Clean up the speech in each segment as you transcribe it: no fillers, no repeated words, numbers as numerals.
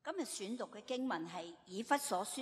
今日選讀嘅經文係以弗所書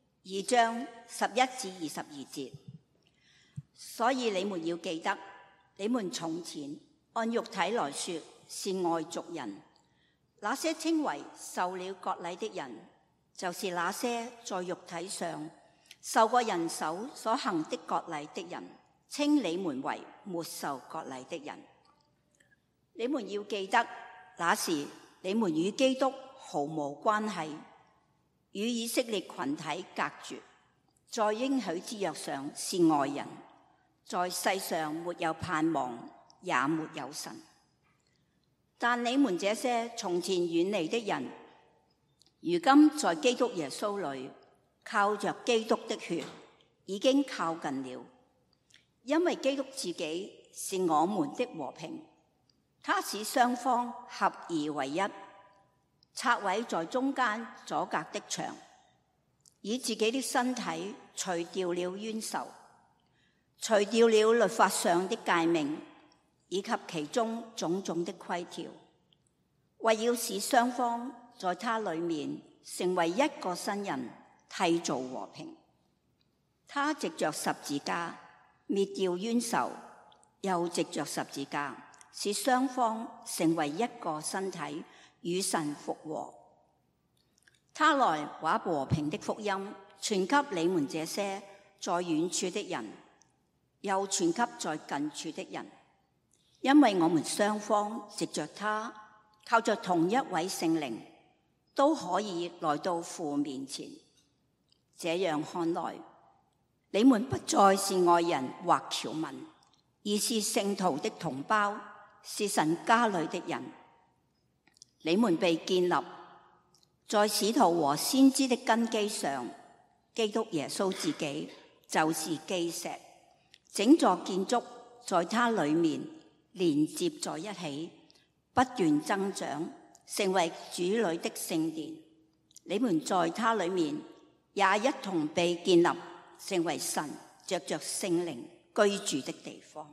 2章11至22節。所以你們要記得，你們從前按肉體來說是外族人，那些稱為受了割禮的人，就是那些在肉體上受過人手所行的割禮的人，稱你們為沒受割禮的人。你們要記得，那時你們與基督毫無關係，與以色列群體隔絕，在應許之約上是外人，在世上沒有盼望，也沒有神。但你們這些從前遠離的人，如今在基督耶穌裏，靠着基督的血，已經靠近了。因為基督自己是我們的和平，他使雙方合而為一，拆毀在中間阻隔的牆，以自己的身體除掉了冤仇，除掉了律法上的誡命，以及其中種種的規條，為要使雙方在他裡面成為一個新人，締造和平。他藉着十字架滅掉冤仇，又藉着十字架使雙方成為一個身體，與神復和。他來把和平的福音傳給你們這些在遠處的人，又傳給在近處的人，因為我們雙方藉着他，靠着同一位聖靈，都可以來到父面前。這樣看來，你們不再是外人或僑民，而是聖徒的同胞，是神家裏的人。你們被建立在使徒和先知的根基上，基督耶穌自己就是基石，整座建築在他裡面連接在一起，不斷增長，成為主裏的聖殿。你們在他裡面也一同被建立，成為神藉着聖靈居住的地方。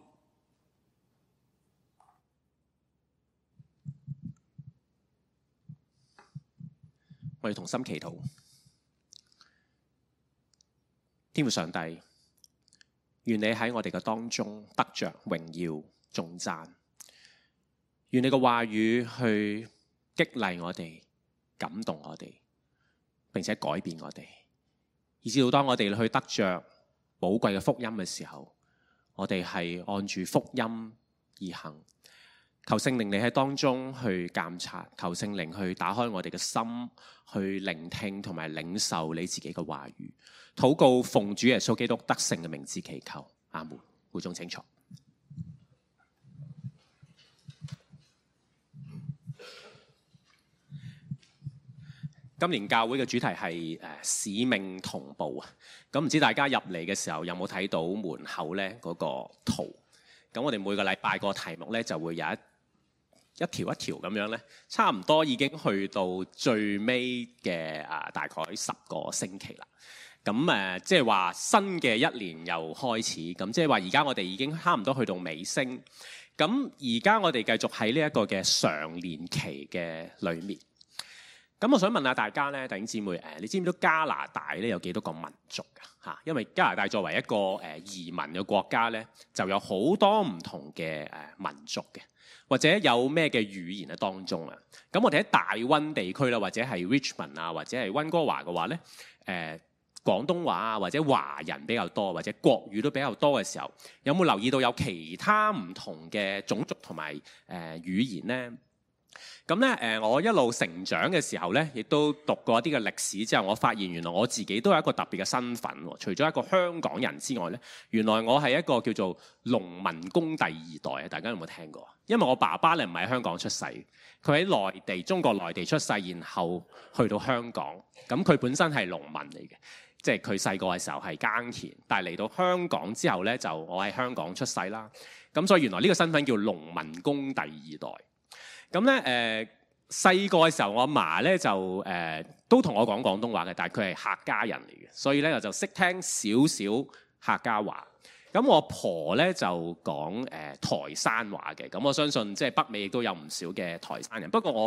我哋同心祈禱。天父上帝，願你喺我哋嘅當中得着榮耀頌讚，願你嘅話語去激勵我哋，感動我哋，並且改變我哋，以至到當我哋去得着寶貴嘅福音嘅時候，我哋係按住福音而行。求聖靈你喺當中去監察，求聖靈去打開我哋嘅心，去聆聽同埋領受你自己嘅話語。禱告奉主耶穌基督得勝嘅名字祈求，阿門。會眾請坐。今年教會嘅主題係使命同步啊！咁唔知大家入嚟嘅時候有冇睇到門口呢嗰個圖？咁我哋每個禮拜個題目呢就會有一條一條咁樣呢，差唔多已經去到最尾嘅大概10個星期啦。咁即係話新嘅一年又開始，咁即係話而家我哋已經差唔多去到尾聲。咁而家我哋繼續喺呢一個嘅常年期嘅裏面。咁我想問下大家咧，弟兄姊妹，你知唔知道加拿大咧有幾多個民族㗎？嚇，因為加拿大作為一個移民嘅國家咧，就有好多唔同嘅民族嘅，或者有咩嘅語言喺當中啊？咁我哋喺大溫地區啦，或者係 Richmond 啊，或者係溫哥華嘅話咧，廣東話啊，或者華人比較多，或者國語都比較多嘅時候，有冇留意到有其他唔同嘅種族同埋語言咧？咁咧我一路成長嘅時候咧，亦都讀過一啲嘅歷史之後，我發現原來我自己都有一個特別嘅身份喎。除咗一個香港人之外咧，原來我係一個叫做農民工第二代啊！大家有冇聽過？因為我爸爸咧唔係喺香港出世，佢喺內地中國內地出世，然後去到香港。咁佢本身係農民嚟嘅，即係佢細個嘅時候係耕田，但係嚟到香港之後咧，就我喺香港出世啦。咁所以原來呢個身份叫農民工第二代。咁咧細個嘅時候，我阿嫲咧就都同我講廣東話嘅，但係佢係客家人嚟嘅，所以咧我就識聽少少客家話。咁我婆咧就講台山話嘅，咁我相信即係北美亦都有唔少嘅台山人。不過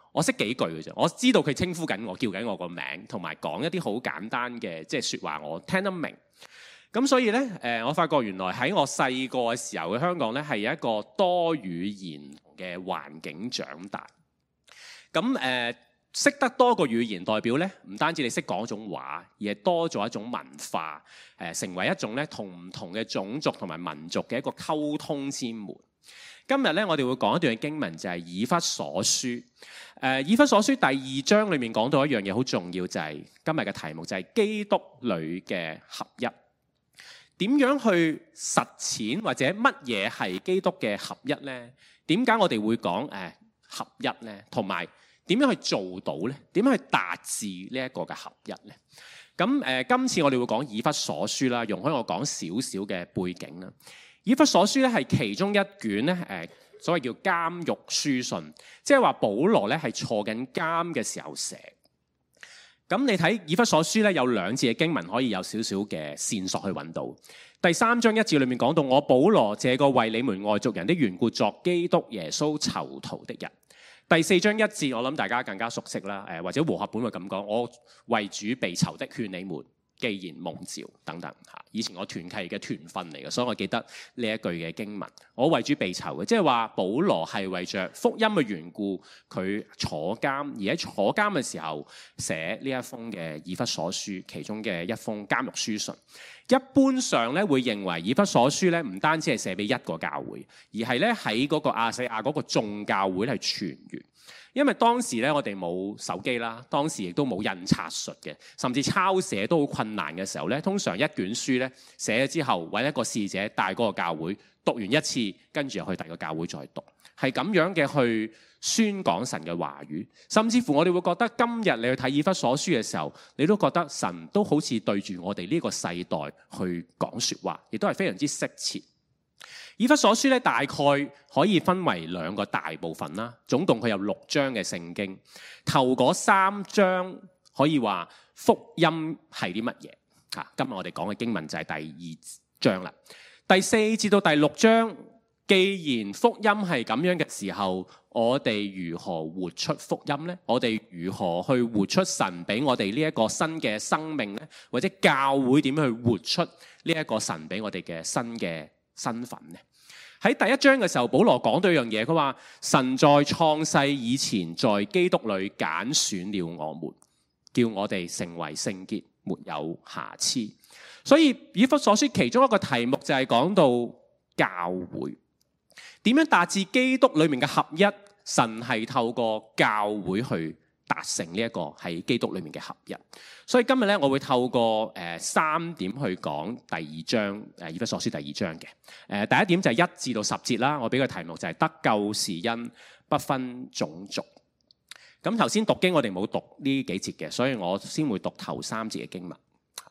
我識幾句嘅啫，我知道佢稱呼緊我，叫緊我個名，同埋講一啲好簡單嘅即係説話，我聽得明。咁所以咧，我發覺原來喺我細個嘅時候嘅香港咧，係一個多語言嘅環境長大。咁識得多個語言代表咧，唔單止你識講一種話，而係多咗一種文化，成為一種咧同唔同嘅種族同埋民族嘅一個溝通之門。今日咧，我哋會講一段嘅經文，就係以弗所書。以弗所書第2章裏面講到一樣嘢好重要，就係今日嘅題目就係基督裏嘅合一。點樣去實踐或者乜嘢係基督嘅合一呢？點解我哋會講合一呢？同埋點樣去做到呢？點樣去達至呢一個嘅合一呢？咁今次我哋會講以弗所書啦，容許我講少少嘅背景啦。以弗所書咧係其中一卷咧所謂叫監獄書信，即係話保羅咧係坐緊監嘅時候寫。咁你睇以弗所書咧有2節嘅經文可以有少少嘅線索去揾到。第3章1節裏面講到，我保羅這個為你們外族人的緣故作基督耶穌囚徒的人。第4章1節我諗大家更加熟悉啦，或者和合本會咁講，我為主被囚的勸你們，既然蒙召等等嚇，以前我團契嘅團訓嚟嘅，所以我記得呢一句嘅經文。我為主被囚嘅，即係話保羅係為着福音嘅緣故，佢坐監，而喺坐監嘅時候寫呢一封嘅以弗所書，其中嘅一封監獄書信。一般上咧會認為以弗所書咧唔單止係寫俾一個教會，而係咧喺嗰個亞細亞嗰個眾教會係全員。因為當時咧我哋冇手機啦，當時亦都冇印刷術嘅，甚至抄寫都好困難嘅時候咧，通常一卷書咧寫咗之後，揾一個使者帶嗰個教會讀完一次，跟住又去第二個教會再讀，係咁樣嘅去宣講神嘅話語。甚至乎我哋會覺得今日你去睇以弗所書嘅時候，你都覺得神都好似對住我哋呢個世代去講說話，亦都係非常之適切。以弗所書咧大概可以分為2個大部分啦，總共佢有6章嘅聖經。頭嗰3章可以話福音係啲乜嘢？今日我哋講嘅經文就係第2章啦。第4至到第6章，既然福音係咁樣嘅時候，我哋如何活出福音呢？我哋如何去活出神俾我哋呢一個新嘅生命呢？或者教會點樣去活出呢一個神俾我哋嘅新嘅身份呢？喺第1章嘅時候，保羅講到一樣嘢，佢話神在創世以前，在基督裏揀選了我們，叫我哋成為聖潔，沒有瑕疵。所以以弗所書其中一個題目就係講到教會點樣達至基督裏面嘅合一，神係透過教會去達成呢一個喺基督裏面嘅合一。所以今日咧，我會透過3點去講第2章以弗所書第2章嘅。第一點就係1至到10節啦，我俾個題目就係得救是因不分種族。咁頭先讀經我哋冇讀呢幾節嘅，所以我先會讀頭3節嘅經文。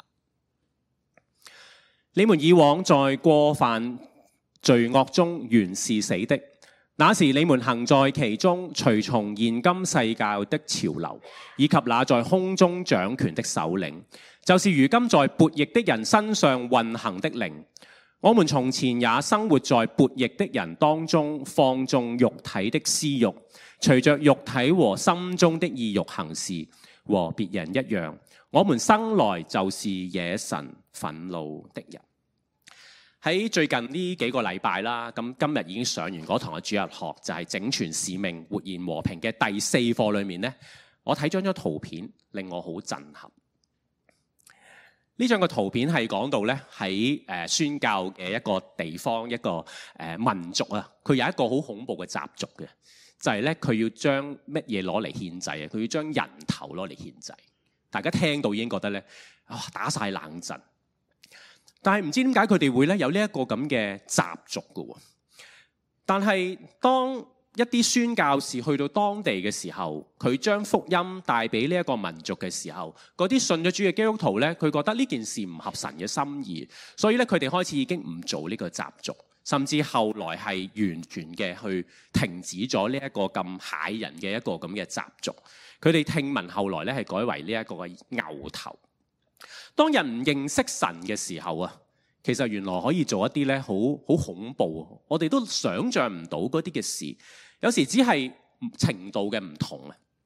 你們以往在過犯罪惡中原是死的，那時你們行在其中，隨從現今世界的潮流，以及那在空中掌權的首領，就是如今在悖逆的人身上運行的靈。我們從前也生活在悖逆的人當中，放縱肉體的私慾，隨着肉體和心中的意慾行事，和別人一樣。我們生來就是惹神憤怒的人。喺最近呢幾個禮拜啦，咁今日已經上完嗰堂嘅主日學，就係整全使命活現和平嘅第4課裏面呢，我睇咗張圖片，令我好震撼。呢張個圖片係講到咧喺宣教嘅一個地方，一個民族啊，佢有一個好恐怖嘅習俗嘅，就係咧佢要將乜嘢攞嚟獻祭啊？佢要將人頭攞嚟獻祭。大家聽到已經覺得咧，打晒冷震。但係唔知點解佢哋會咧有呢一個咁嘅習俗嘅喎。但係當一啲宣教士去到當地嘅時候，佢將福音帶俾呢一個民族嘅時候，嗰啲信咗主嘅基督徒咧，佢覺得呢件事唔合神嘅心意，所以咧佢哋開始已經唔做呢個習俗，甚至後來係完全嘅去停止咗呢一個咁駭人嘅一個咁嘅習俗。佢哋聽聞後來咧係改為呢一個嘅牛頭。當人唔認識神嘅時候啊，其實原來可以做一啲咧好恐怖，我哋都想像唔到嗰啲嘅事。有時只係程度嘅唔同啊。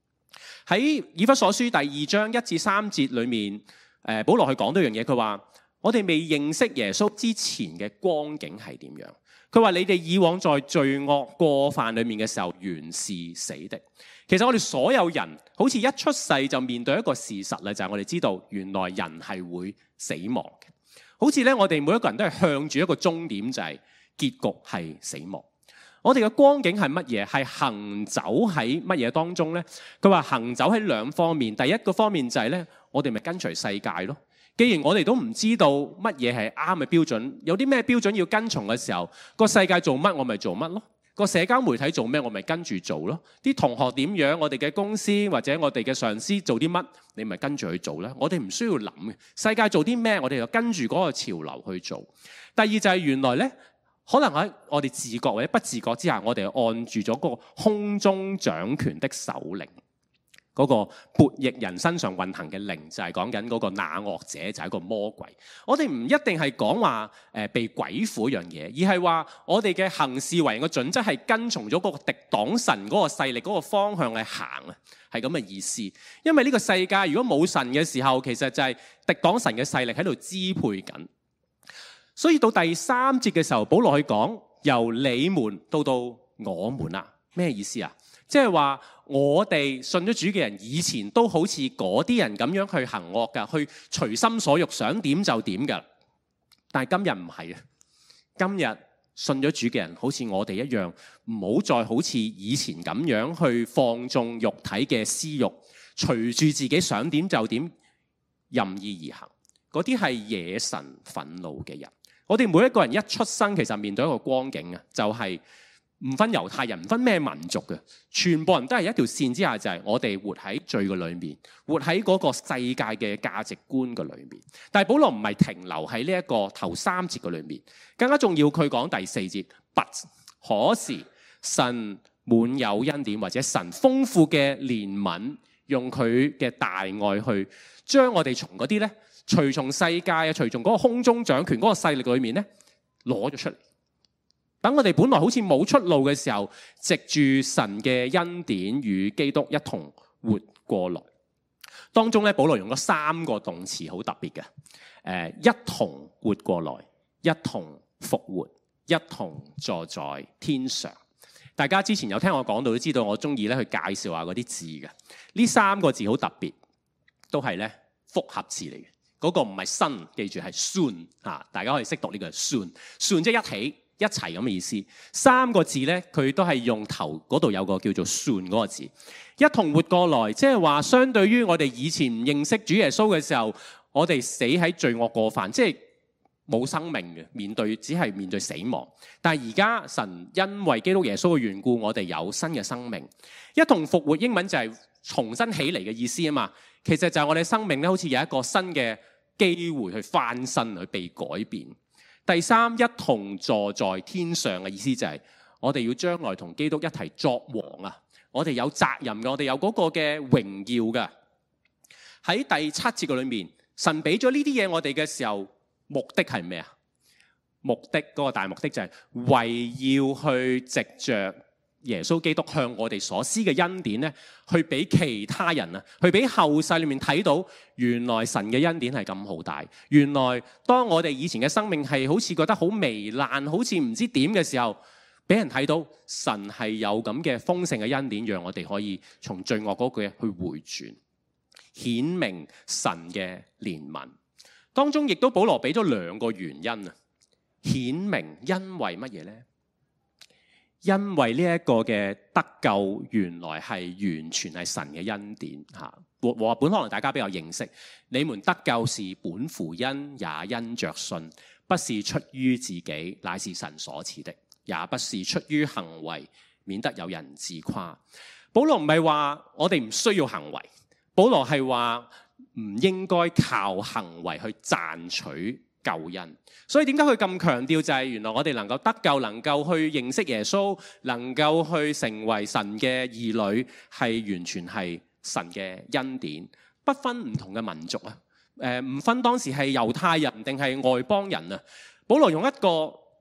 喺以弗所書第2章1至3節裏面，保羅去講到一樣嘢，佢話我哋未認識耶穌之前嘅光景係點樣？佢話你哋以往在罪惡過犯裏面嘅時候，原是死的。其實我哋所有人好似一出世就面對一個事實咧，就係我哋知道原來人係會死亡嘅。好似咧，我哋每一個人都係向住一個終點，就係結局係死亡。我哋嘅光景係乜嘢？係行走喺乜嘢當中呢？佢話行走喺兩方面。第一個方面就係咧，我哋咪跟隨世界咯。既然我哋都唔知道乜嘢係啱嘅標準，有啲咩標準要跟從嘅時候，個世界做乜我咪做乜咯。個社交媒體做咩我咪跟住做咯。啲同學點樣，我哋嘅公司或者我哋嘅上司做啲乜，你咪跟住去做啦。我哋唔需要諗嘅，世界做啲咩，我哋就跟住嗰個潮流去做。第二就係原來呢，可能喺我哋自覺或者不自覺之下，我哋按住咗嗰個空中掌權的首領，嗰個悖逆人身上運行嘅靈，就係講緊嗰個那惡者，就係一個魔鬼。我哋唔一定係講話被鬼附一樣嘢，而係話我哋嘅行事為人嘅準則係跟從咗嗰個敵擋神嗰個勢力嗰個方向去行啊，係咁嘅意思。因為呢個世界如果冇神嘅時候，其實就係敵擋神嘅勢力喺度支配緊。所以到第3節嘅時候，保羅去講由你們到我們啦，咩意思啊？即係話我哋信咗主嘅人，以前都好似嗰啲人咁樣去行惡噶，去隨心所欲，想點就點噶。但係今日唔係啊，今日信咗主嘅人，好似我哋一樣，唔好再好似以前咁樣去放縱肉體嘅私欲，隨住自己想點就點，任意而行。嗰啲係惹神憤怒嘅人。我哋每一個人一出生，其實面對一個光景啊，就係唔分猶太人，唔分咩民族嘅，全部人都係一條線之下，就係我哋活喺罪嘅裏面，活喺嗰個世界嘅價值觀嘅裏面。但係保羅唔係停留喺呢一個頭3節嘅裏面，更加重要佢講第4節，But 可是神滿有恩典，或者神豐富嘅憐憫，用佢嘅大愛去將我哋從嗰啲咧，隨從世界啊，隨從嗰個空中掌權嗰個勢力裏面咧，攞咗出嚟。等我哋本來好似冇出路嘅時候，藉住神嘅恩典與基督一同活過來。當中咧，保羅用咗3個動詞，好特別嘅。一同活過來，一同復活，一同坐在天上。大家之前有聽我講到，都知道我中意咧去介紹下嗰啲字嘅。呢3個字好特別，都係咧複合詞嚟嘅。嗰個唔係新，記住係 soon 嚇，大家可以識讀呢個 soon。soon 即係一起一齊咁嘅意思。3個字咧，佢都係用頭嗰度有個叫做 soon 嗰個字。一同活過來，即係話相對於我哋以前唔認識主耶穌嘅時候，我哋死喺罪惡過犯，即係冇生命嘅，只係面對死亡。但係而家神因為基督耶穌嘅緣故，我哋有新嘅生命。一同復活，英文就係重新起嚟嘅意思啊嘛。其實就係我哋生命咧，好似有一個新嘅機會去翻身，去被改變。第3，一同坐在天上嘅意思就係我哋要將來同基督一齊作王啊！我哋有責任嘅，我哋有嗰個嘅榮耀嘅。喺第7節嘅裏面，神俾咗呢啲嘢我哋嘅時候，目的係咩啊？目的嗰個大目的就係為要去藉着耶穌基督向我哋所施嘅恩典咧，去俾其他人啊，去俾後世裏面睇到，原來神嘅恩典係咁浩大。原來當我哋以前嘅生命係好似覺得好糜爛，好似唔知點嘅時候，俾人睇到神係有咁嘅豐盛嘅恩典，讓我哋可以從罪惡嗰句去回轉，顯明神嘅憐憫。當中亦都保羅俾咗2個原因啊，顯明因為乜嘢呢？因為呢一個嘅得救原來係完全係神嘅恩典嚇。和本可能大家比較認識，你們得救是本乎恩，也因着信，不是出於自己，乃是神所賜的，也不是出於行為，免得有人自誇。保羅唔係話我哋唔需要行為，保羅係話唔應該靠行為去賺取救恩。所以點解佢咁強調，就係原來我哋能夠得救，能夠去認識耶穌，能夠去成為神嘅兒女，係完全係神嘅恩典，不分唔同嘅民族啊，唔分當時係猶太人定係外邦人啊。保羅用一個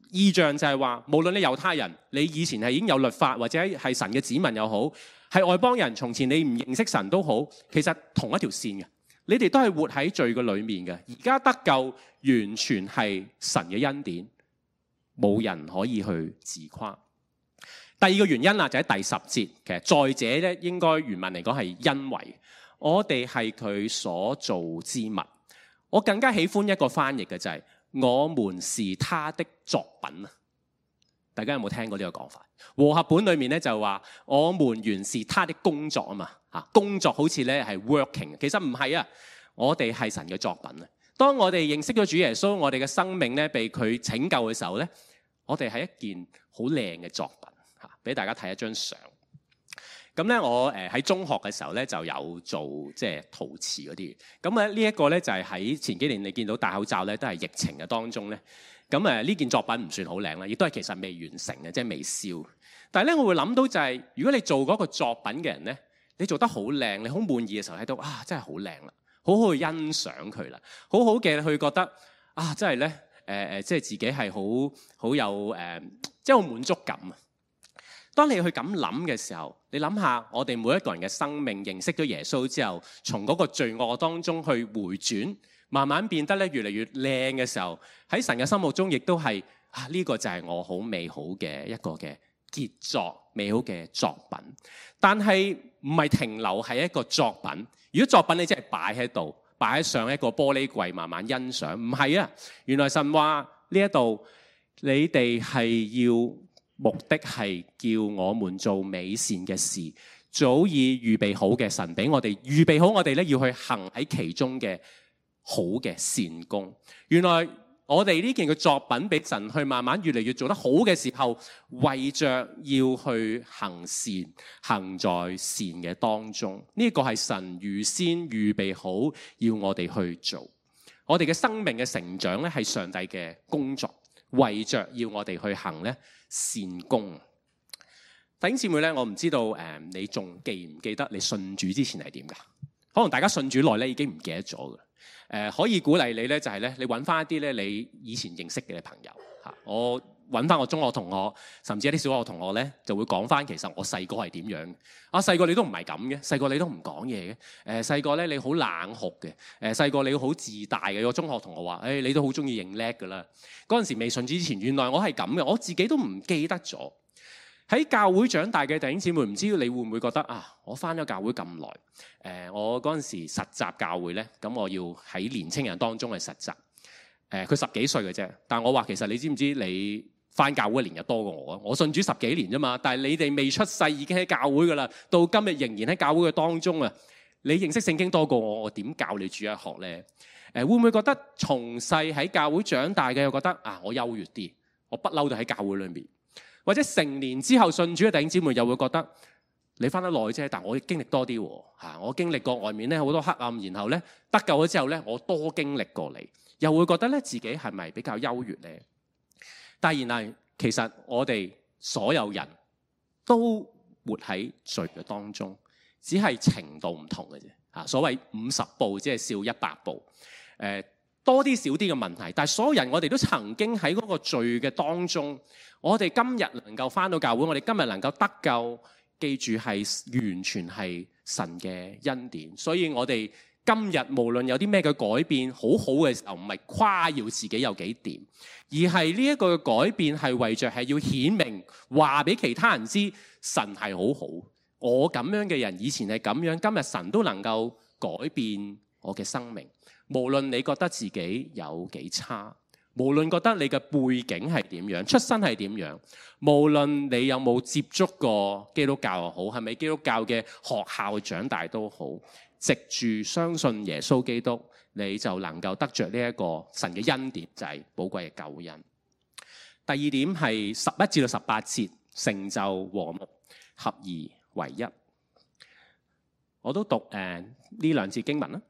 異象就係話，無論你猶太人，你以前係已經有律法，或者係神嘅子民又好，係外邦人，從前你唔認識神都好，其實同一條線嘅，你哋都係活喺罪嘅裏面嘅。而家得救完全係神嘅恩典，冇人可以去自誇。第二個原因啦，就喺第10節，其實在者咧，應該原文嚟講係因為我哋係佢所造之物。我更加喜歡一個翻譯嘅就係、我們是他的作品啊！大家有冇聽過呢個講法？和合本裏面咧就話我們原是他的工作啊嘛，工作好似咧係 working， 其實唔係啊，我哋係神嘅作品啊！當我哋認識咗主耶穌，我哋嘅生命咧被佢拯救嘅時候咧，我哋係一件好靚嘅作品嚇，俾大家睇一張相。咁咧，我喺中學嘅時候咧就有做即係陶瓷嗰啲。咁呢一個咧就係喺前幾年你見到戴口罩咧，都係疫情嘅當中咧。咁呢件作品唔算好靚啦，亦都係其實未完成嘅，即係未燒。但係咧，我會諗到就係，如果你做嗰個作品嘅人咧，你做得好靚，你好滿意嘅時候睇到啊，真係好靚啦，好好去欣賞佢啦，好好嘅去覺得啊，真係咧即係自己係好有即係好滿足感啊！當你去咁諗嘅時候，你諗下我哋每一個人嘅生命認識咗耶穌之後，從嗰個罪惡當中去回轉，慢慢變得咧越嚟越靚嘅時候，喺神嘅心目中亦都係呢個就係我好美好嘅一個嘅傑作，美好嘅作品。但係唔係停留喺一個作品。如果作品你真係擺喺度，擺喺上一個玻璃櫃慢慢欣賞，唔係啊！原來神話呢一度你哋係要。目的係叫我們做美善嘅事，早已預備好嘅神俾我哋預備好我哋咧要去行喺其中嘅好嘅善功。原來我哋呢件嘅作品俾神去慢慢越嚟越做得好嘅時候，為着要去行善，行在善嘅當中，呢個係神預先預備好要我哋去做。我哋嘅生命嘅成長咧係上帝嘅工作，為着要我哋去行咧善功。弟兄姊妹咧，我唔知道你仲記唔記得你信主之前係點㗎？可能大家信主耐咧已經唔記得咗㗎。可以鼓勵你咧，就係咧，你揾翻一啲咧你以前認識嘅朋友嚇。我揾翻我中學同學，甚至一啲小學同學咧，就會講翻其實我細個係點樣。細個你都唔係咁嘅，細個你都唔講嘢嘅。細個咧你好冷酷嘅。細個你好自大嘅。我中學同學話：你都好中意認叻㗎啦。嗰陣時未信主之前，原來我係咁嘅，我自己都唔記得咗。喺教會長大嘅弟兄姊妹，唔知你會唔會覺得我返咗教會咁耐，我嗰陣時實習教會咧，咁我要喺年青人當中去實習。佢10幾歲嘅啫，但我話其實你知唔知你返教會嘅年日多過我啊？我信主10幾年啫嘛，但係你哋未出世已經喺教會噶啦，到今日仍然喺教會嘅當中啊！你認識聖經多過我，我點教你主日學咧？會唔會覺得從細喺教會長大嘅又覺得我優越啲，我不嬲都喺教會裏面？或者成年之後信主嘅弟兄姊妹又會覺得你返得耐啫，但我經歷多啲喎。我經歷過外面咧好多黑暗，然後咧得救咗之後咧，我多經歷過你，又會覺得咧自己係咪比較優越咧？但係原來其實我哋所有人都活喺罪嘅當中，只係程度唔同嘅啫。所謂50步只係笑100步，多啲少啲嘅問題。但係所有人我哋都曾經喺嗰個罪嘅當中。我哋今日能夠返到教會，我哋今日能夠得救，記住係完全係神嘅恩典。所以我哋今日無論有啲咩嘅改變，好好嘅時候，唔係誇耀自己有幾掂，而係呢一個嘅改變係為着係要顯明話俾其他人知神係好好。我咁樣嘅人以前係咁樣，今日神都能夠改變我嘅生命。無論你覺得自己有幾差，無論覺得你嘅背景係點樣，出身係點樣，無論你有冇接觸過基督教又好，係咪基督教嘅學校長大都好，藉住相信耶穌基督，你就能夠得着呢一個神嘅恩典，就係寶貴嘅救恩。第二點係11至到18節，成就和睦，合而為一。我都讀呢兩節經文啦。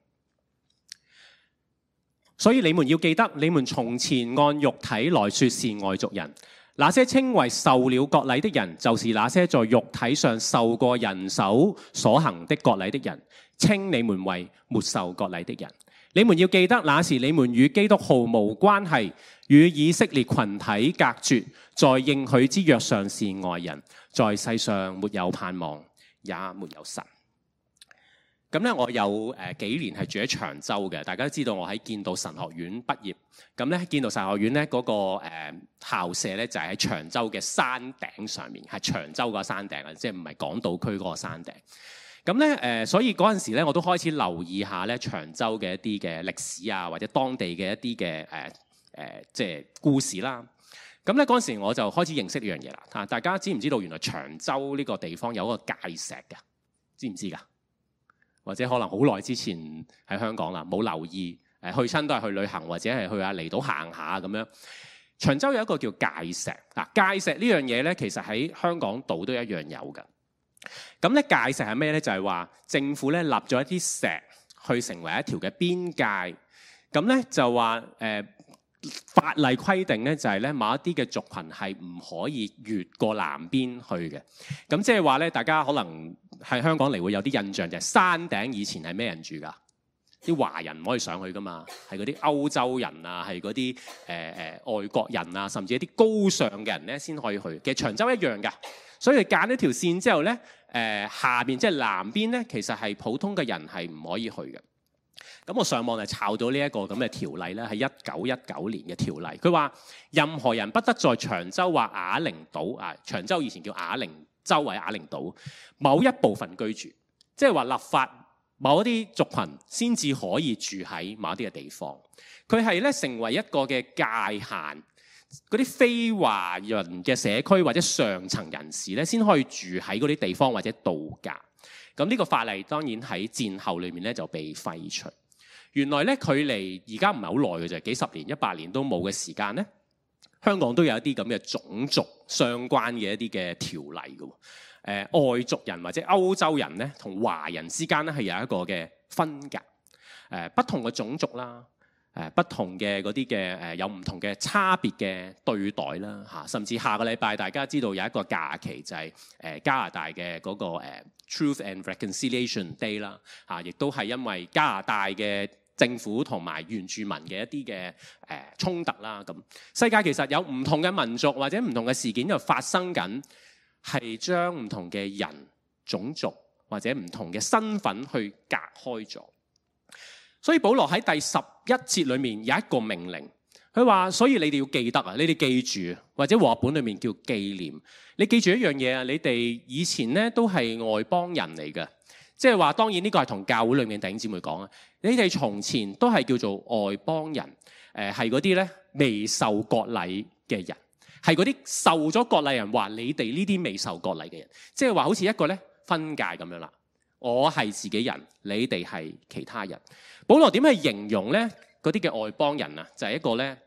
所以你們要記得，你們從前按肉體來說是外族人，那些稱為受了割禮的人，就是那些在肉體上受過人手所行的割禮的人，稱你們為沒受割禮的人。 你們要記得，那時你們與基督毫無關係，與以色列群體隔絕，在應許之約上是外人，在世上沒有盼望，也沒有神。咁咧，我有幾年係住喺長洲嘅，大家都知道我喺建道神學院畢業。咁咧，建道神學院咧嗰個校舍咧就係喺長洲嘅山頂上面，係長洲個山頂啊，即係唔係港島區嗰個山頂。咁咧所以嗰陣時咧，我都開始留意下咧長洲嘅一啲嘅歷史啊，或者當地嘅一啲嘅即係故事啦。咁咧嗰陣時我就開始認識呢樣嘢啦。大家知唔知道原來長洲呢個地方有一個界石嘅？知唔知㗎？或者可能好耐之前喺香港啦，冇留意，去親都係去旅行或者係去下離島行下咁樣。長洲有一個叫界石，界石呢樣嘢咧，其實喺香港島都一樣有㗎。咁咧界石係咩咧？就係話政府咧立咗一啲石去成為一條嘅邊界。咁咧就話法例規定咧就係咧某一啲嘅族群係唔可以越過南邊去嘅。咁即係話咧，大家可能喺香港嚟會有啲印象，就係山頂以前係咩人住㗎？啲華人唔可以上去㗎嘛，係嗰啲歐洲人啊，係嗰啲外國人啊，甚至一啲高尚嘅人咧先可以去。其實長洲一樣㗎，所以間一條線之後咧，下邊即係南邊咧，其實係普通嘅人係唔可以去嘅。咁我上網就抄到呢一個咁嘅條例咧，係1919年嘅條例。佢話任何人不得在長洲或啞鈴島啊，長洲以前叫啞鈴洲或者啞鈴島某一部分居住，即係話立法某一啲族群先至可以住喺某一啲嘅地方。佢係咧成為一個嘅界限，嗰啲非華人嘅社區或者上層人士咧，先可以住喺嗰啲地方或者度假。咁呢個法例當然喺戰後裏面咧就被廢除。原來咧距離而家唔係好耐嘅啫，幾十年、100年都冇嘅時間咧，香港都有一啲咁嘅種族相關嘅一啲嘅條例嘅。外族人或者歐洲人咧，同華人之間咧係有一個嘅分隔。不同嘅種族啦，不同嘅嗰啲嘅有唔同嘅差別嘅對待啦嚇。甚至下個禮拜大家知道有一個假期就係加拿大嘅嗰個Truth and Reconciliation Day 啦嚇，亦都係因為加拿大嘅政府同埋原住民嘅一啲嘅衝突啦。咁世界其實有唔同嘅民族或者唔同嘅事件就發生緊，係將唔同嘅人、種族或者唔同嘅身份去隔開咗。所以保羅喺第11節裏面有一個命令，佢話：所以你哋要記得啊，你哋記住，或者和合本裏面叫紀念。你記住一樣嘢啊，你哋以前咧都係外邦人嚟嘅。即係話，當然呢個係同教會裏面弟兄姊妹講啊。你哋從前都係叫做外邦人，係嗰啲咧未受割禮嘅人，係嗰啲受咗割禮人話你哋呢啲未受割禮嘅人，即係話好似一個咧分界咁樣啦。我係自己人，你哋係其他人。保羅點去形容咧嗰啲嘅外邦人啊？就係一個咧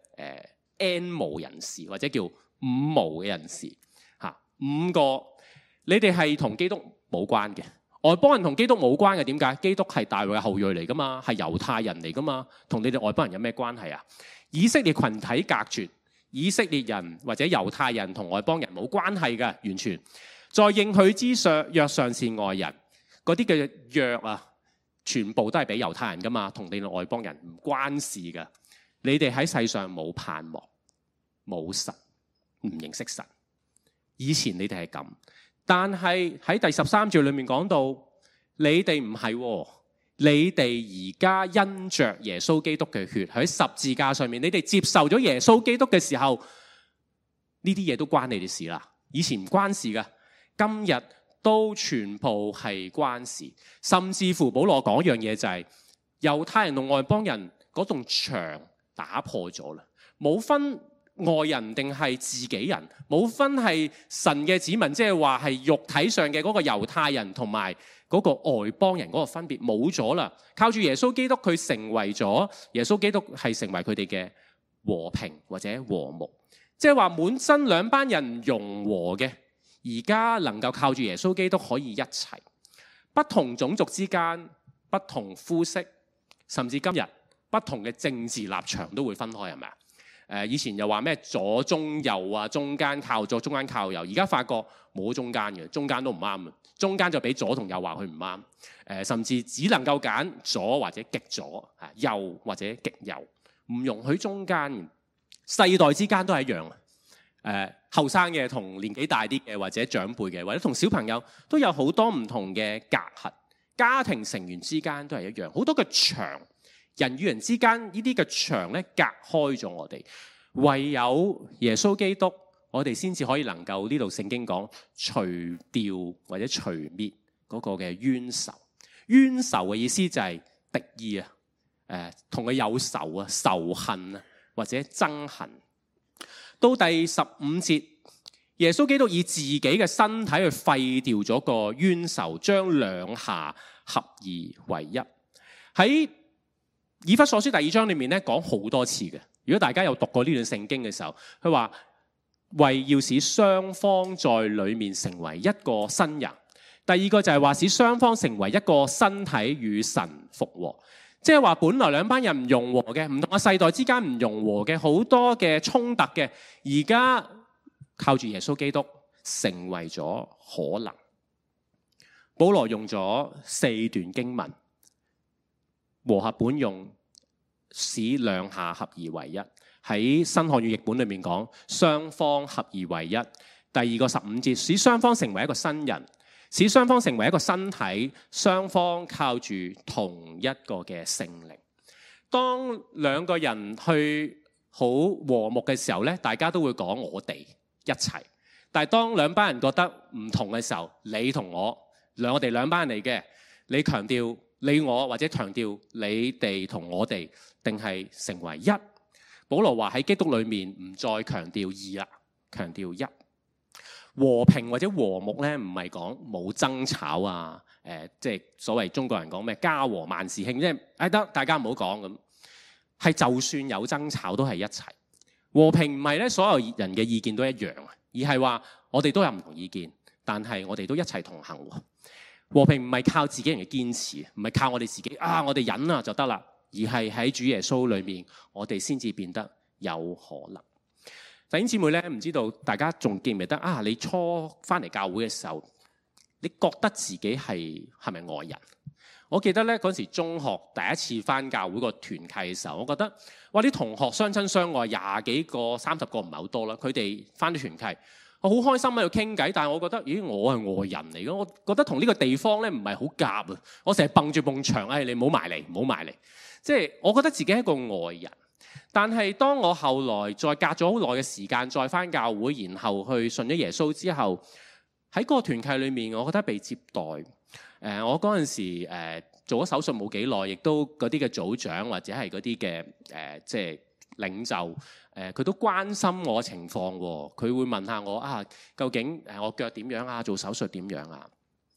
N 無人士或者叫五無嘅人士嚇。五個你哋係同基督冇關嘅。外邦人同基督冇關嘅，點解？基督係大衛嘅後裔嚟噶嘛，係猶太人嚟噶嘛，同你哋外邦人有咩關係啊？以色列群體隔絕，以色列人或者猶太人同外邦人冇關係嘅，完全在應許之上約上是外人，嗰啲嘅約啊，全部都係俾猶太人噶嘛，同你哋外邦人唔關事嘅。你哋喺世上冇盼望，冇神，唔認識神。以前你哋係咁。但係喺第13節裏面講到，你哋唔係，你哋而家因着耶穌基督嘅血喺十字架上面，你哋接受咗耶穌基督嘅時候，呢啲嘢都關你哋事啦。以前唔關事㗎，今日都全部係關事。甚至乎保羅講一樣嘢就係，猶太人同外邦人嗰棟牆打破咗啦，冇分外人定係自己人，冇分係神嘅子民，即係話係肉體上嘅嗰個猶太人同埋嗰個外邦人嗰個分別冇咗啦。靠住耶穌基督，佢成為咗耶穌基督係成為佢哋嘅和平或者和睦，即係話本身兩班人融和嘅，而家能夠靠住耶穌基督可以一齊。不同種族之間、不同膚色，甚至今日不同嘅政治立場都會分開，係咪啊？ 以前又話咩左中右啊，中間靠左，中間靠右。而家發覺冇中間嘅，中間都唔啱啊。中間就俾左同右話佢唔啱。甚至只能夠揀左或者極左，右或者極右，唔容許中間。世代之間都係一樣。後生嘅同年紀大啲嘅，或者長輩嘅，或者同小朋友都有好多唔同嘅隔閡。家庭成員之間都係一樣，好多嘅牆，人與人之間呢啲嘅牆咧隔開咗我哋。唯有耶穌基督，我哋先至可以能夠呢度聖經講除掉或者除滅嗰個嘅冤仇。冤仇嘅意思就係敵意啊，同佢有仇啊、仇恨啊或者憎恨。到第15節，耶穌基督以自己嘅身體去廢掉咗個冤仇，將兩下合而為一。喺以弗所書第2章裏面咧講好多次嘅。如果大家有讀過呢段聖經嘅時候，佢話為要使雙方在裏面成為一個新人。第二個就係話使雙方成為一個身體與神復和。即係話本來兩班人唔融和嘅，唔同嘅世代之間唔融和嘅，好多嘅衝突嘅，而家靠住耶穌基督成為咗可能。保羅用咗4段經文，和合本用使兩下合而為一，喺新漢語譯本裏面講雙方合而為一。第二個15節，使雙方成為一個新人，使雙方成為一個身體，雙方靠住同一個嘅聖靈。當兩個人去好和睦嘅時候咧，大家都會講我哋一齊。但係當兩班人覺得唔同嘅時候，你同我哋兩班人嚟嘅，你強調你我，或者強調你哋同我哋，定係成為一？保羅話喺基督裏面唔再強調二啦，強調一。和平或者和睦咧，唔係講冇爭吵啊，即係所謂中國人講咩家和萬事興，即係得大家唔好講咁。係就算有爭吵都係一齊。和平唔係咧所有人嘅意見都一樣，而係話我哋都有唔同意見，但係我哋都一齊同行。和平唔係靠自己人嘅堅持，唔係靠我哋自己我哋忍啊就得啦，而係喺主耶穌裏面，我哋先至變得有可能。弟兄姊妹咧，唔知道大家仲記唔記得你初翻嚟教會嘅時候，你覺得自己係咪外人？我記得咧嗰時中學第一次翻教會個團契嘅時候，我覺得哇啲同學相親相愛，20幾個、30個唔係好多啦。佢哋翻啲團契，我好開心喺度傾偈，但係我覺得咦，我係外人嚟嘅，我覺得同呢個地方咧唔係好夾啊！我成日蹦住埲牆，你唔好埋嚟，唔好埋嚟，即係我覺得自己係一個外人。但係當我後來再隔咗好耐嘅時間再返教會，然後去信咗耶穌之後，喺嗰個團契裏面，我覺得被接待。我嗰陣時做咗手術冇幾耐，亦都嗰啲嘅組長或者係嗰啲嘅即係領袖，佢都關心我嘅情況喎。佢會問下我究竟我腳點樣啊？做手術點樣啊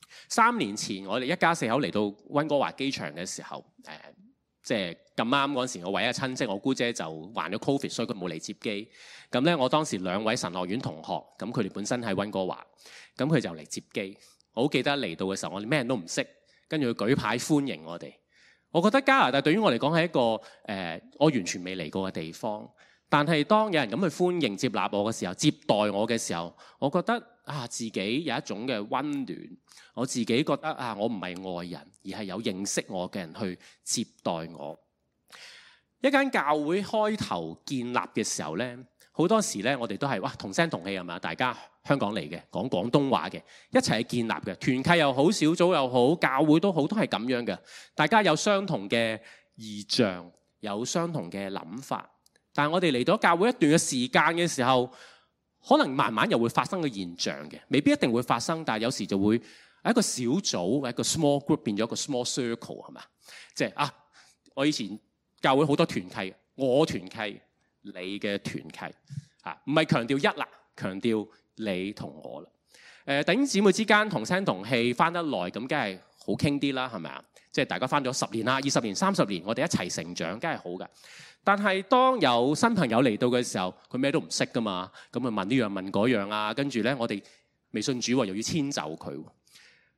？3年前我哋一家4口嚟到溫哥華機場嘅時候，即係咁啱嗰陣時，我唯一嘅親戚我姑姐就患咗 Covid， 所以佢冇嚟接機。咁咧，我當時2位神學院同學，咁佢哋本身喺溫哥華，咁佢就嚟接機。我好記得嚟到嘅時候，我哋咩人都唔識，跟住佢舉牌歡迎我哋。我覺得加拿大對於我嚟講係一個我完全未嚟過嘅地方。但係當有人咁去歡迎接納我嘅時候，接待我嘅時候，我覺得自己有一種嘅溫暖。我自己覺得我唔係外人，而係有認識我嘅人去接待我。一間教會開頭建立嘅時候呢，好多時呢，我哋都係同聲同氣係嘛，大家香港嚟嘅，講廣東話嘅，一齊去建立嘅，團契又好，小組又好，教會都好，都係咁樣嘅。大家有相同嘅異象，有相同嘅諗法。但係我哋嚟到教會一段嘅時間嘅時候，可能慢慢又會發生個現象嘅，未必一定會發生，但係有時就會一個小組，一個 small group 變咗一個 small circle 係嘛？即係我以前教會好多團契，我團契，你嘅團契唔係強調一啦，強調你同我啦。弟兄姊妹之間同聲同氣翻得耐，咁梗係好傾啲啦，係咪啊？即係大家翻咗10年啦、20年、30年，我哋一齊成長，梗係好噶。但係當有新朋友嚟到嘅時候，佢咩都唔識噶嘛，咁佢問呢樣問嗰樣啊，跟住咧我哋未信主又要遷就佢。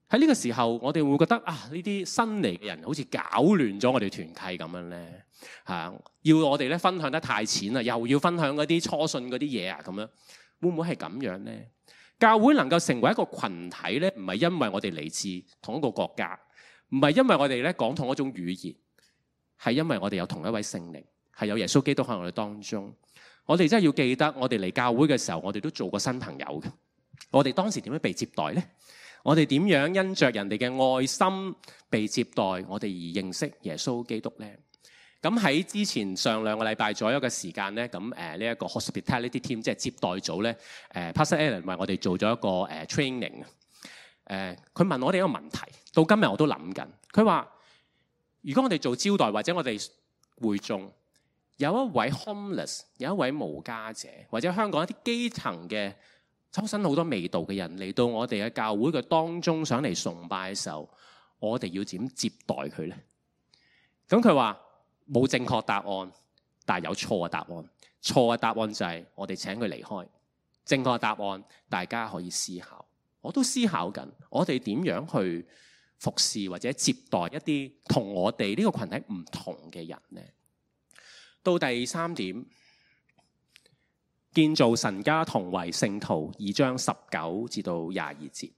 喺呢個時候，我哋會覺得啊，呢啲新嚟嘅人好似搞亂咗我哋團契咁樣咧，要我哋咧分享得太淺啦，又要分享嗰啲初信嗰啲嘢啊，咁樣會唔會係咁樣咧？教會能夠成為一個群體咧，唔係因為我哋嚟自同一個國家，唔係因為我哋咧講同一種語言，係因為我哋有同一位聖靈，係有耶穌基督喺我哋當中。我哋真係要記得，我哋嚟教會嘅時候，我哋都做過新朋友嘅。我哋當時點樣被接待呢？我哋點樣因着人哋嘅愛心被接待，我哋而認識耶穌基督呢？咁喺之前上2個禮拜左右嘅時間咧，咁呢一個 hospitality team 即係接待組咧，Pastor Alan 為我哋做咗一個training。佢問我哋一個問題，到今日我都諗緊。佢話：如果我哋做招待或者我哋會眾有一位 homeless， 有一位無家者，或者香港一啲基層嘅周身好多味道嘅人嚟到我哋嘅教會嘅當中，想嚟崇拜嘅時候，我哋要點接待佢呢？咁佢話冇正確答案，但係有錯嘅答案。錯嘅答案就係我哋請佢離開，正確嘅答案大家可以思考。我都思考緊，我哋點樣去服侍或者接待一啲同我哋呢個群體唔同嘅人呢？到第3點，建造神家同為聖徒，2章19至到22節。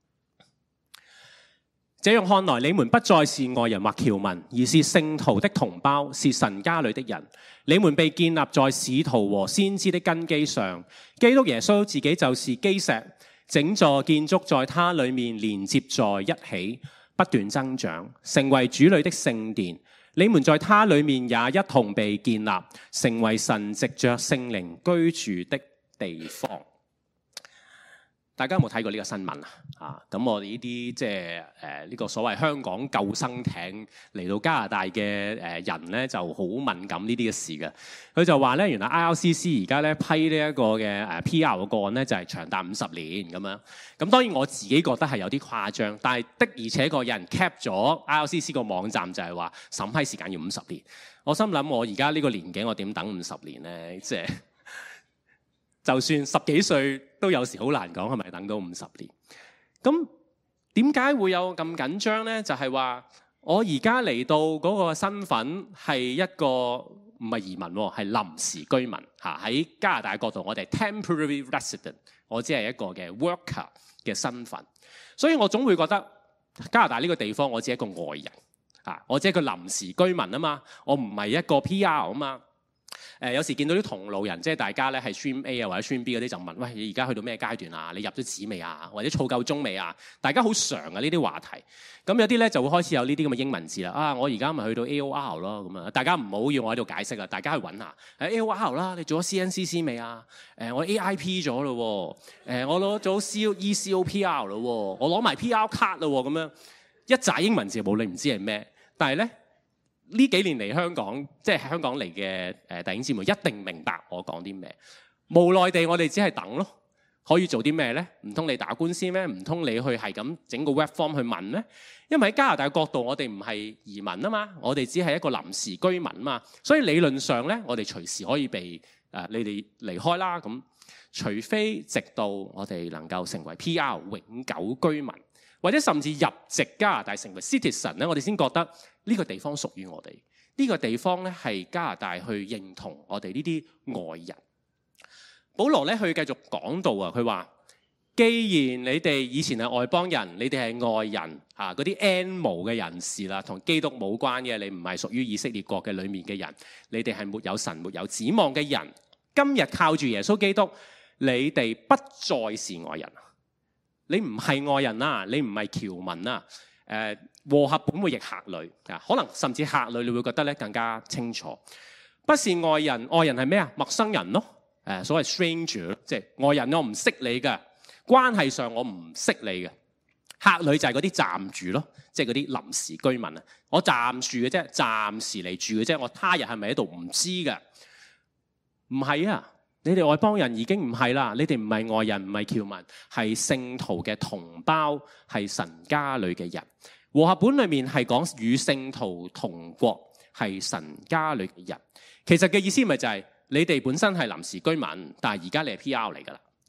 這樣看來，你們不再是外人或僑民，而是聖徒的同胞，是神家裏的人。你們被建立在使徒和先知的根基上，基督耶穌自己就是基石，整座建築在他裏面連接在一起，不斷增長，成為主裏的聖殿。你們在他裏面也一同被建立，成為神藉着聖靈居住的地方。大家有冇睇過呢個新聞啊？咁我哋呢啲即係呢個所謂香港救生艇嚟到加拿大嘅人咧，就好敏感呢啲嘅事嘅。佢就話咧，原來 IRCC 而家咧批呢一個嘅PR 嘅個案咧，就係長達50年咁樣。咁當然我自己覺得係有啲誇張，但係的而且確有人 cap 咗 IRCC 個網站，就係話審批時間要50年。我心諗我而家呢個年紀，我點等50年咧？即係就算10幾歲都有時好難講，係咪等到50年？咁點解會有咁緊張呢？就係話我而家嚟到嗰個身份係一個唔係移民，係臨時居民嚇。喺加拿大角度，我哋 temporary resident， 我只係一個嘅 worker 嘅身份，所以我總會覺得加拿大呢個地方，我只係一個外人嚇，我只係一個臨時居民啊嘛，我唔係一個 PR 啊嘛。有時見到啲同路人，即係大家咧係 Stream A 啊或者 Stream B 嗰啲，就問：喂，你而家去到咩階段啊？你入咗紙未啊？或者儲夠鐘未啊？大家好常啊呢啲話題。咁有啲咧就會開始有呢啲咁嘅英文字啦。啊，我而家咪去到 AOR 咯咁啊！大家唔好要我喺度解釋啊，大家去揾下。AOR 啦，你做咗 CNCC 未啊？我 AIP 咗咯喎。我攞咗 ECOPR 咯喎。我攞埋 PR 卡咯喎。咁樣一紮英文字冇你唔知係咩，但係咧。呢幾年嚟香港，即係香港嚟嘅弟兄姊妹一定明白我講啲咩。無奈地，我哋只係等咯。可以做啲咩呢？唔通你打官司咩？唔通你去係咁整個 web form 去問咩？因為喺加拿大角度，我哋唔係移民啊嘛，我哋只係一個臨時居民啊嘛。所以理論上呢，我哋隨時可以被你哋離開啦。咁除非直到我哋能夠成為 PR 永久居民，或者甚至入籍加拿大成為 citizen 咧，我哋先覺得呢個地方屬於我哋。呢個地方咧係加拿大去認同我哋呢啲外人。保羅咧去繼續講到啊，佢話：既然你哋以前係外邦人，你哋係外人嗰啲 N 無嘅人士啦，同基督冇關嘅，你唔係屬於以色列國嘅裡面嘅人，你哋係沒有神、沒有指望嘅人。今日靠住耶穌基督，你哋不再是外人。你唔係外人啦，你唔係僑民啦。和合本會譯客旅啊，可能甚至客旅你會覺得咧更加清楚。不是外人，外人係咩啊？陌生人咯。所謂 stranger， 即係外人，我唔識你嘅，關係上我唔識你嘅。客旅就係嗰啲暫住咯，即係嗰啲臨時居民啊。我暫住嘅啫，暫時嚟住嘅啫。我他日係咪喺度唔知嘅？唔係啊！你哋外邦人已經唔係啦，你哋唔係外人，唔係僑民，係聖徒嘅同胞，係神家裏嘅人。和合本裏面係講與聖徒同國，係神家裏嘅人。其實嘅意思咪就係你哋本身係臨時居民，但係而家你係 PR 嚟㗎啦，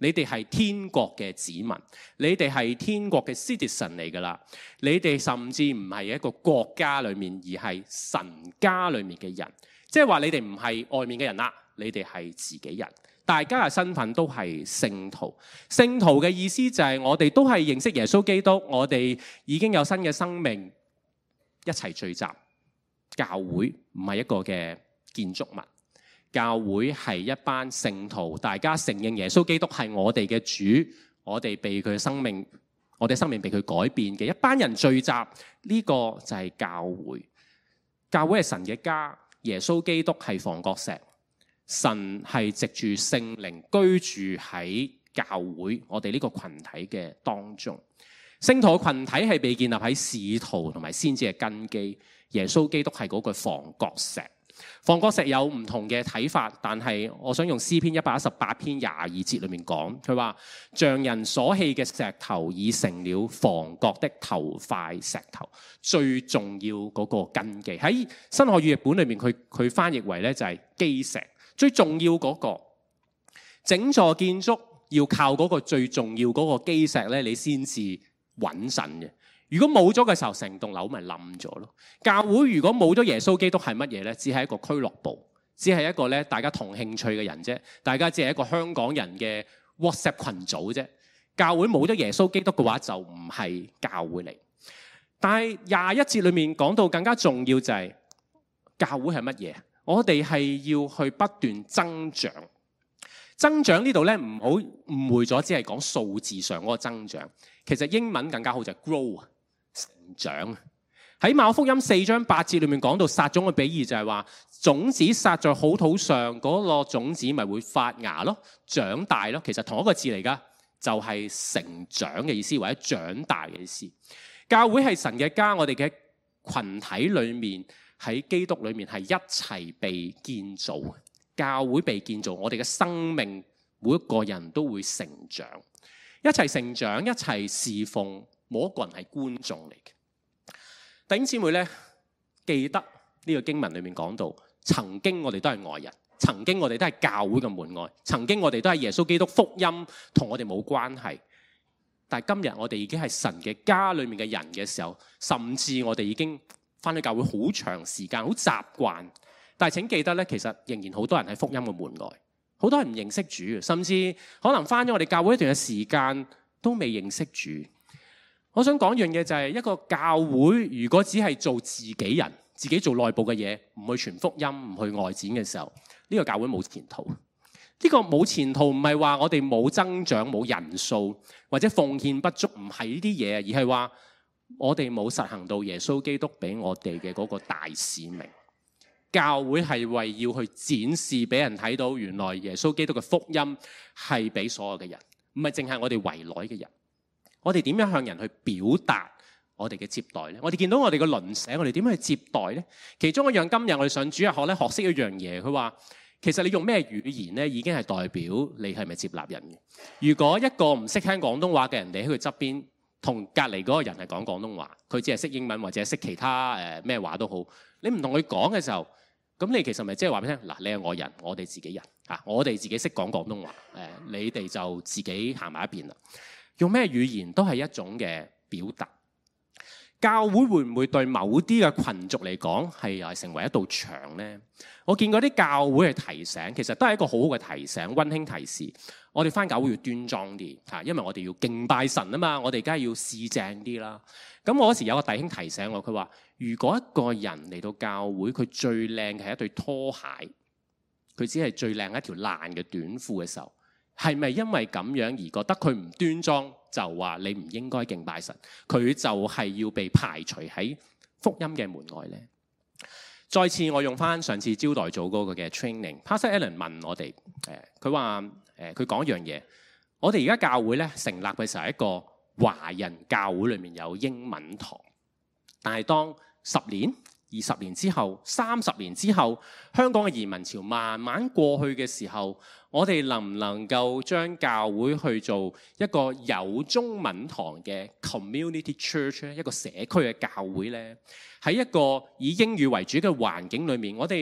你哋係天國嘅子民，你哋係天國嘅 citizen 嚟㗎啦。你哋甚至唔係一個國家裏面，而係神家裏面嘅人。即係話你哋唔係外面嘅人啦，你哋係自己人。大家嘅身份都係聖徒。聖徒嘅意思就係我哋都係認識耶穌基督，我哋已經有新嘅生命，一齊聚集。教會唔係一個嘅建築物，教會係一班聖徒，大家承認耶穌基督係我哋嘅主，我哋被佢生命，我哋生命被佢改變嘅一班人聚集，呢個就係教會。教會係神嘅家，耶穌基督係房角石，神係藉住聖靈居住喺教會，我哋呢個群體嘅當中。聖徒嘅群體係被建立喺使徒同埋先知嘅根基。耶穌基督係嗰個房角石。房角石有唔同嘅睇法，但係我想用詩篇118篇22節裏面講，佢話像人所棄嘅石頭，已成了房角的頭塊石頭，最重要嗰個根基。喺新學語譯本裏面，佢翻譯為咧就係基石，最重要嗰個。整座建築要靠嗰個最重要嗰個基石咧，你先至穩陣嘅。如果冇咗嘅時候，成棟樓咪冧咗咯。教會如果冇咗耶穌基督係乜嘢呢？只係一個俱樂部，只係一個咧大家同興趣嘅人啫。大家只係一個香港人嘅 WhatsApp 群組啫。教會冇咗耶穌基督嘅話，就唔係教會嚟。但係21節裏面講到更加重要就係教會係乜嘢？我哋係要去不斷增長。增長呢度咧唔好誤會咗，只係講數字上嗰個增長。其實英文更加好就係 grow。成長。喺馬可福音4章8節裏面講到撒種嘅比喻，就係話種子撒在好土上，嗰個種子咪會發芽咯，長大咯。其實同一個字嚟噶，就係成長嘅意思，或者長大嘅意思。教會係神嘅家，我哋嘅群體裏面喺基督裏面係一齊被建造。教會被建造，我哋嘅生命每一個人都會成長，一齊成長，一齊侍奉。冇一個人係觀眾嚟嘅。弟兄姊妹咧，記得呢個經文裏面講到，曾經我哋都係外人，曾經我哋都係教會嘅門外，曾經我哋都係耶穌基督福音同我哋冇關係。但係今日我哋已經係神嘅家裏面嘅人嘅時候，甚至我哋已經返去教會好長時間，好習慣。但係請記得咧，其實仍然好多人喺福音嘅門外，好多人唔認識主，甚至可能返咗我哋教會一段嘅時間都未認識主。我想講一樣嘢，就係一個教會如果只係做自己人，自己做內部嘅嘢，唔去傳福音，唔去外展嘅時候，呢個教會冇前途。呢個冇前途唔係話我哋冇增長、冇人數或者奉獻不足，唔係呢啲嘢，而係話我哋冇實行到耶穌基督俾我哋嘅嗰個大使命。教會係為要去展示俾人睇到，原來耶穌基督嘅福音係俾所有嘅人，唔係淨係我哋圍內嘅人。我哋點樣向人去表達我哋嘅接待呢？我哋見到我哋嘅鄰舍，我哋點樣去接待呢？其中一樣，今日我哋上主日學咧學識一樣嘢，佢話其實你用咩語言咧，已經係代表你係咪接納人嘅。如果一個唔識聽廣東話嘅人，你喺佢側邊同隔離嗰個人係講廣東話，佢只係識英文或者係識其他咩話都好，你唔同佢講嘅時候，咁你其實咪即係話俾佢聽嗱，你係外人，我哋自己人嚇，我哋自己識講廣東話，你哋就自己行埋一邊啦。用咩語言都係一種嘅表達。教會會唔會對某啲嘅群族嚟講係又係成為一道牆呢？我見過啲教會係提醒，其實都係一個好好嘅提醒，溫馨提示。我哋返教會要端莊啲嚇，因為我哋要敬拜神啊嘛，我哋梗係要試正啲啦。咁我嗰時有個弟兄提醒我，佢話：如果一個人嚟到教會，佢最靚嘅係一對拖鞋，佢只係最靚一條爛嘅短褲嘅時候，係咪因為咁樣而覺得佢唔端莊，就話你唔應該敬拜神？佢就係要被排除喺福音嘅門外呢？再次我用翻上次招待組嗰個嘅 training，Pastor Allen 問我哋，佢話佢講一樣嘢，我哋而家教會咧成立嘅時候係一個華人教會裏面有英文堂，但係當10年、20年之後、30年之後，香港嘅移民潮慢慢過去嘅時候，我哋能唔能夠將教會去做一個有中文堂嘅 community church 咧？一個社區嘅教會呢？喺一個以英語為主嘅環境裏面，我哋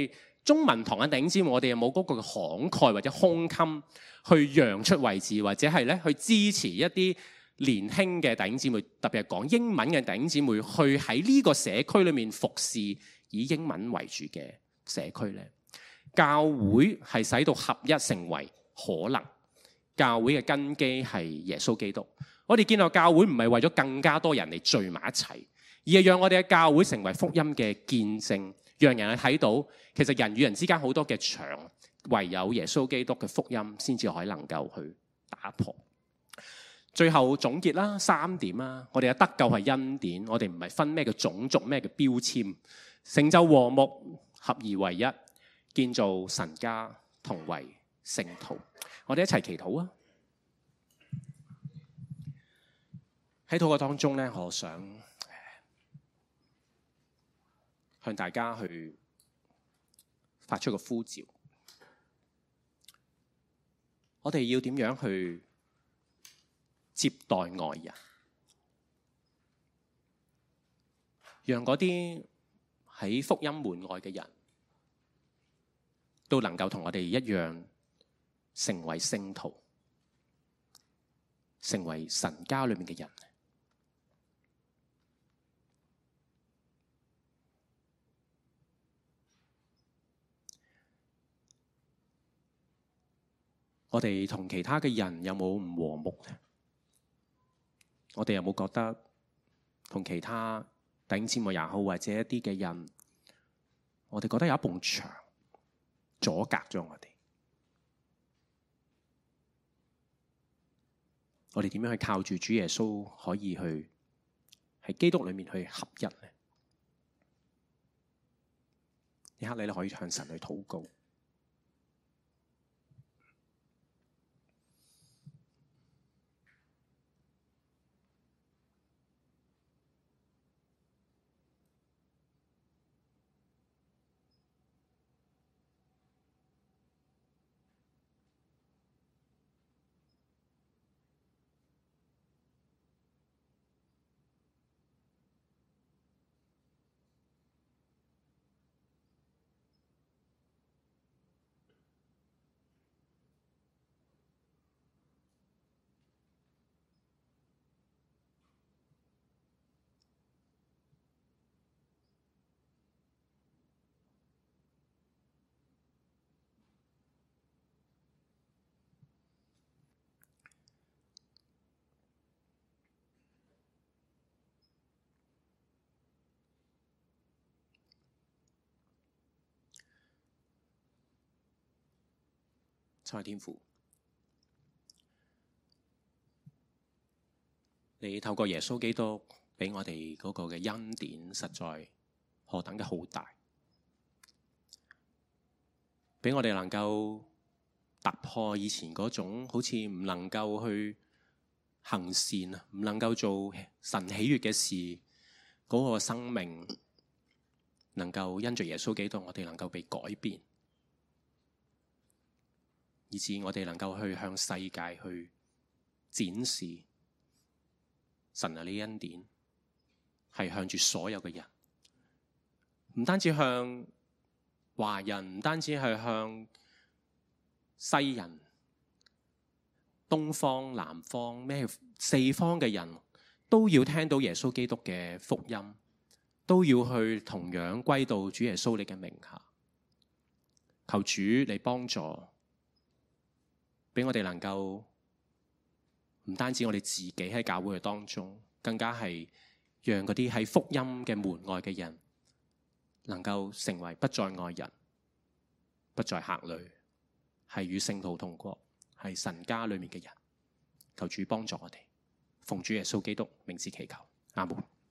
中文堂嘅弟兄姊妹，我哋有冇嗰個慷慨或者胸襟去讓出位置，或者係咧去支持一啲年輕嘅弟兄姊妹，特別係講英文嘅弟兄姊妹，去喺呢個社區裏面服侍以英文為主嘅社區呢？教會係使到合一成為可能，教會嘅根基係耶穌基督。我哋見到教會唔係為咗更加多人嚟聚埋一齊，而係讓我哋嘅教會成為福音嘅見證，讓人去睇到其實人與人之間好多嘅牆，唯有耶穌基督嘅福音先至可以能夠去打破。最後總結啦，3點啦，我哋嘅得救係恩典，我哋唔係分咩嘅種族咩嘅標籤，成就和睦，合而為一，建造神家，同為聖徒。我哋一齊祈禱啊！喺禱告當中咧，我想向大家去發出個呼召，我哋要點樣去接待外人，讓嗰啲喺福音門外嘅人都能夠同我哋一樣成為聖徒，成為神家裏面嘅人。我哋同其他嘅人有冇唔和睦呢？我哋有冇覺得同其他弟兄姊妹也好，或者一啲嘅人，我哋覺得有一埲牆阻隔咗我哋？我哋點樣去靠住主耶穌可以去喺基督裏面去合一呢？呢刻你可以向神去禱告。親愛的天父，你透過耶穌基督俾我哋嗰個嘅恩典，實在何等嘅浩大，俾我哋能夠突破以前嗰種好似唔能夠去行善啊，唔能夠做神喜悅嘅事嗰個生命，能夠因着耶穌基督，我哋能夠被改變，以致我哋能夠去向世界去展示神嘅呢恩典，係向住所有嘅人，唔單止向華人，唔單止係向西人、東方、南方，咩四方嘅人都要聽到耶穌基督嘅福音，都要去同樣歸到主耶穌你嘅名下。求主嚟幫助，俾我哋能夠唔單止我哋自己喺教會嘅當中，更加係讓嗰啲喺福音嘅門外嘅人，能夠成為不在外人，不在客旅，係與聖徒同國，係神家裏面嘅人。求主幫助我哋，奉主耶穌基督名字祈求，阿門。